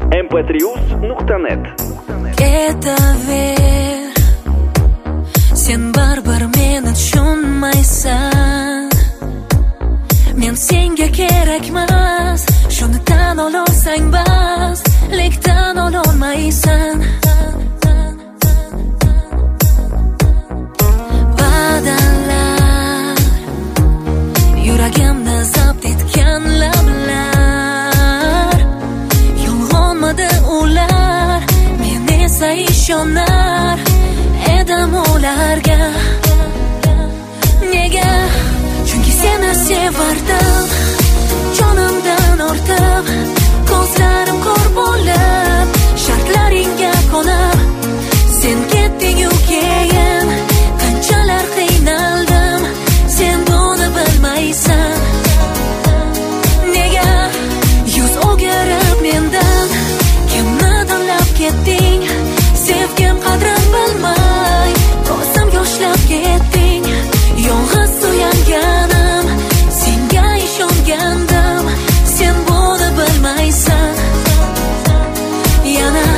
mp3uz.net. Ketaver, sen baribir meni tushunmaysan. Men senga kerakmas, shuni tan olsang bas, lek tan olmaysan. Va'dalar, yuragimni zabt etgan lablar, yolg'onmidi ular, men esa ishonar edim ularga. Nega? Chunki seni sevardim, jonimdan ortib, ko'zlarim ko'r bo'lib, shartlaringga qo'nib, sen ketding-u keyin qanchalar qiynaldim, sen buni bilmaysan. Nega yuz o'girib mendan, kimni tanlab ketding, sevgim qadrin bilmay, ko'zim yoshlab ketding. Yolg'iz suyanganim, senga ishongandim, sen buni bilmaysan. Yana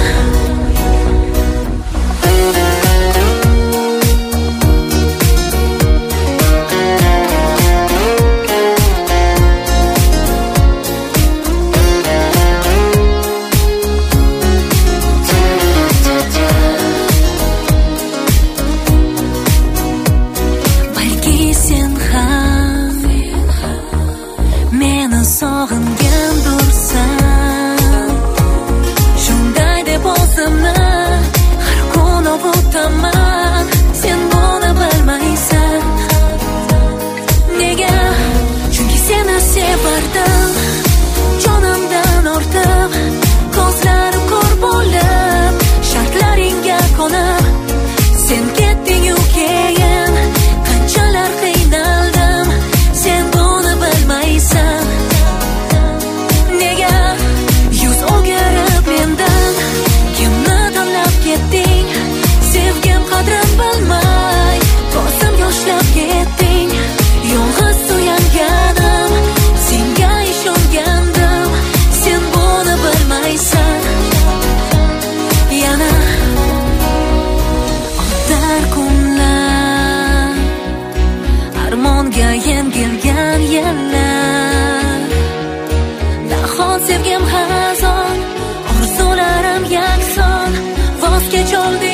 sog'ingandursan, shunday deb o'zimni har kun ovutaman, sen buni bilmaysan. Nega? Chunki seni sevardim, jonimdan ortib, ko'zlarim ko'r bo'lib, shartlaringga qo'nib, sen ketding-u keyin qanchalar qiynaldim, sen buni bilmaysan. Nega yuz o'girib mendan, kimni tanlab ketding, sevgim qadrin bilmay, ko'zim yoshlab ketding. Yolg'iz suyanganim, senga ishongandim, sen buni bilmaysan. Yana o'tar kunlar, armonga yengilgan yillar, sevgim hazon, orzularim yakson, voz kecholdi